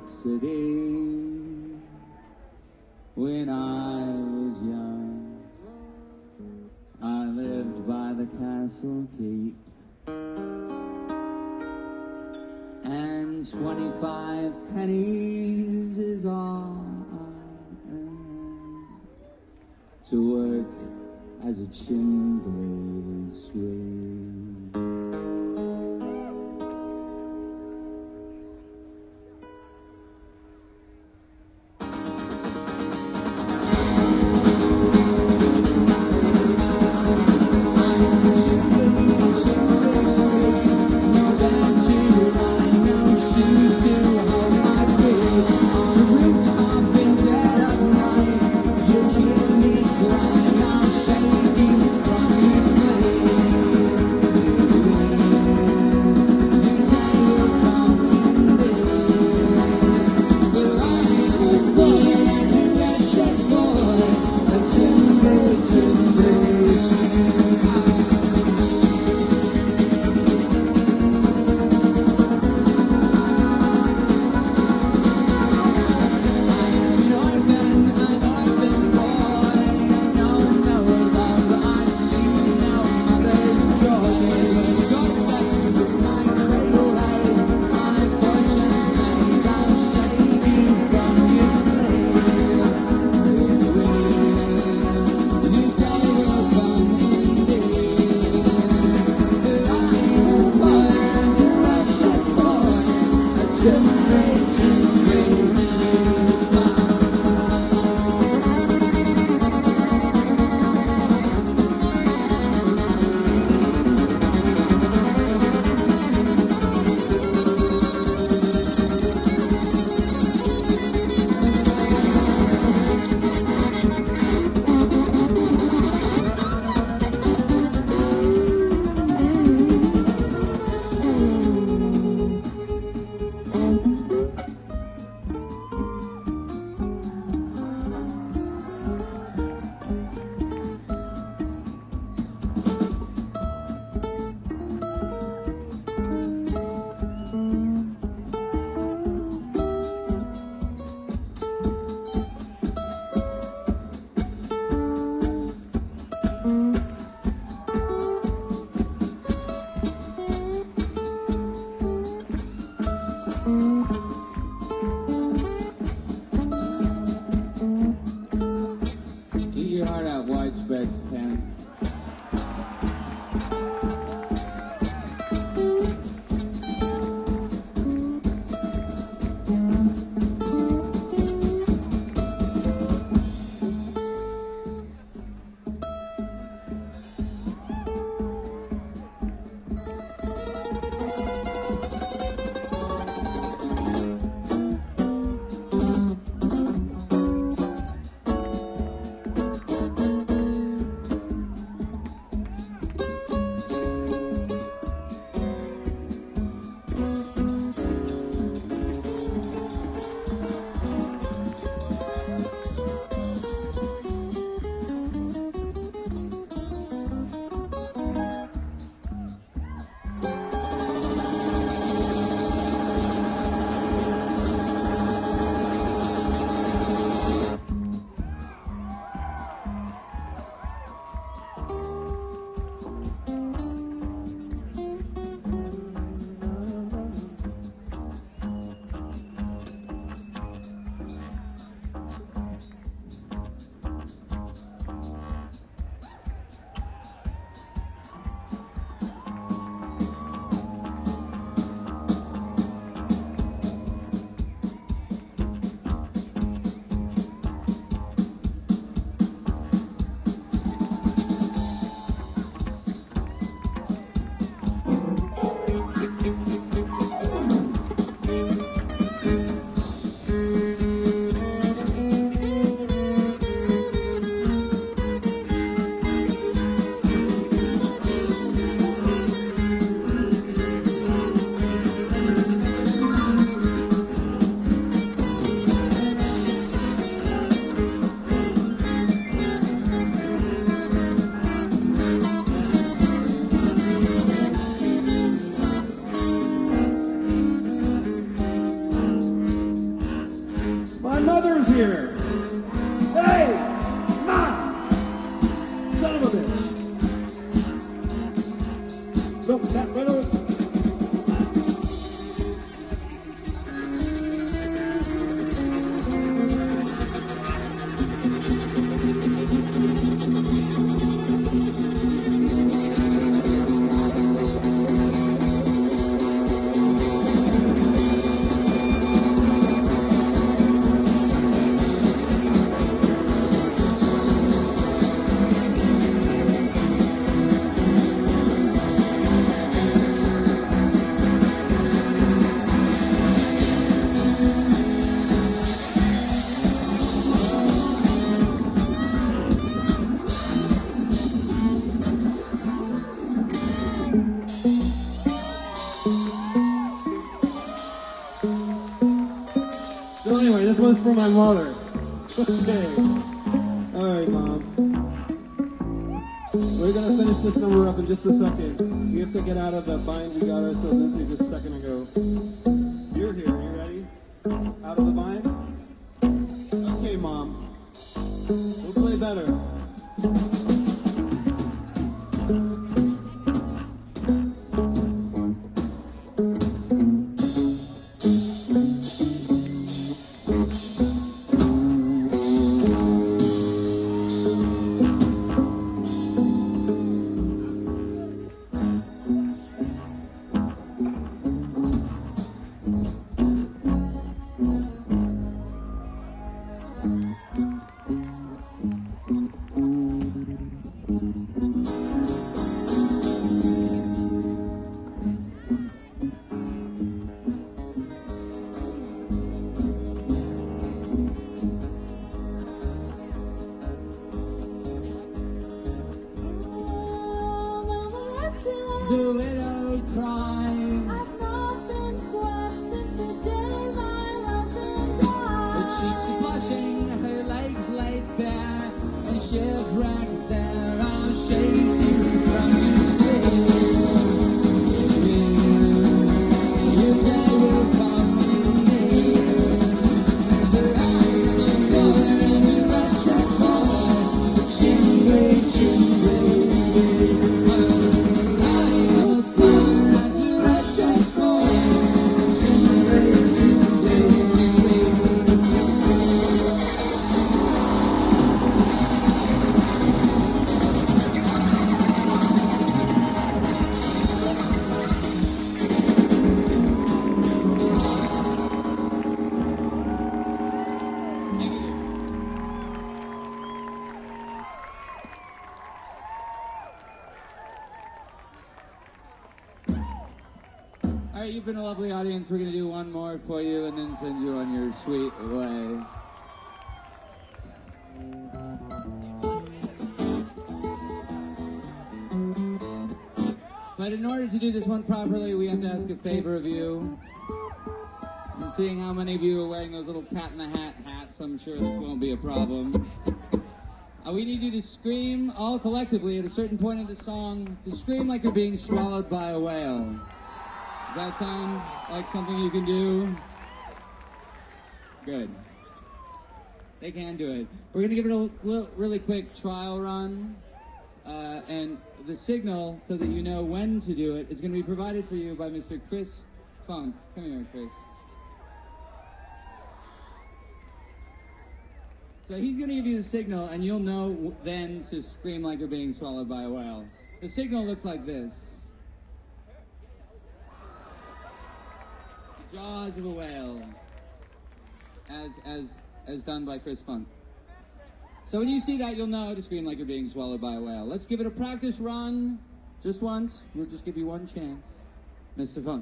City. When I was young, I lived by the castle keep, and 25 pennies is all I earned to work as a chimbley sweep. here. Hey, Ma! Son of a bitch. Look, that right over. So anyway, this one's for my mother. Okay. Alright, Mom. We're gonna finish this number up in just a second. We have to get out of the bind we got ourselves into just a second ago. You're here, you ready? Out of the bind? Okay, Mom. We'll play better. The widow cried. I've not been swept since the day my husband died. Her cheeks are blushing, her legs laid bare, and shipwrecked there. I'll shake you from your sleep. Your day will come with me. For I'm a boy and a wretched boy. Chingly, chingly, sweet. All right, you've been a lovely audience. We're going to do one more for you and then send you on your sweet way. But in order to do this one properly, we have to ask a favor of you. And seeing how many of you are wearing those little cat in the hat hats, I'm sure this won't be a problem. We need you to scream all collectively at a certain point of the song, to scream like you're being swallowed by a whale. Does that sound like something you can do? Good. They can do it. We're going to give it a really quick trial run. And the signal, so that you know when to do it, is going to be provided for you by Mr. Chris Funk. Come here, Chris. So he's going to give you the signal, and you'll know then to scream like you're being swallowed by a whale. The signal looks like this. The jaws of a whale, as done by Chris Funk. So when you see that, you'll know to scream like you're being swallowed by a whale. Let's give it a practice run, just once. We'll just give you one chance. Mr. Funk.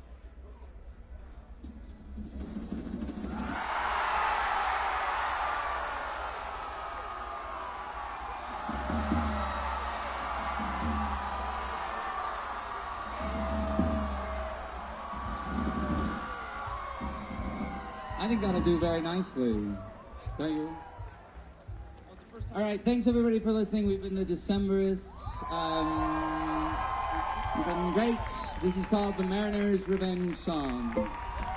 I think that'll do very nicely. Don't you? All right, thanks everybody for listening. We've been the Decemberists. You've been great. This is called the Mariner's Revenge Song.